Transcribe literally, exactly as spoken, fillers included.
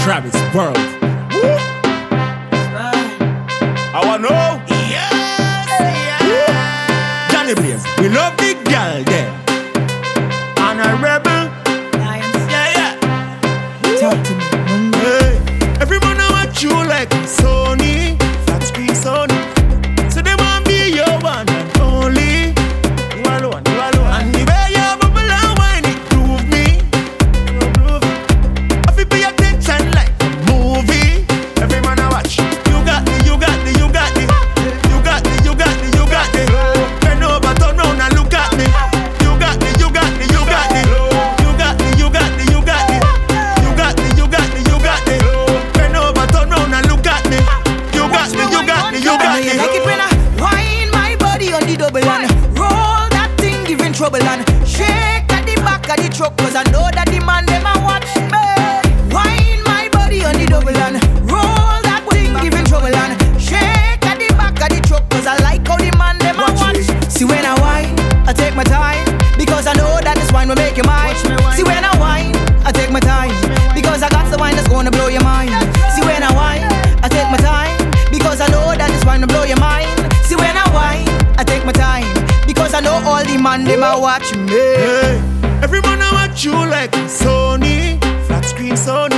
Travis World. I wanna know. Yes, yes. Johnny Blaze, we love the girl there. And a rebel. Yeah, yeah. Talk to me. Hey, every man I watch you like Sony, flat screen Sony. So they want be your one and only. You alone, you alone. And the way you bubble and wine, it prove me. Prove me. I feel pay attention like a movie. Every man I watch, you got the, you got the, you got the, you got the, you got the, you got the. Bend over, turn round and look at me. You got the, you got the, you got the, you got the, you got the, you got the, you got the, you got the, you got the. Bend over, turn round and look at me. You got the, you got the, you got the. You like it when I wind my body on the double and roll that thing, giving trouble and shake at the back of the truck, 'cause I know that the man them a watch me. Wind my body on the double and roll that thing, giving trouble and shake at the back of the truck, 'cause I like how the man them a watch. See when I wine, I take my time, because I know that this wine will make you mine. See when I wine, I take my time, because I got the wine that's gonna blow your mind. See when I wine, I take my time, because I know that this wine will blow your mind. See when I wine, I take my time, because I know all the man them a watch me. Hey, every man I watch you like Sony, flat screen Sony.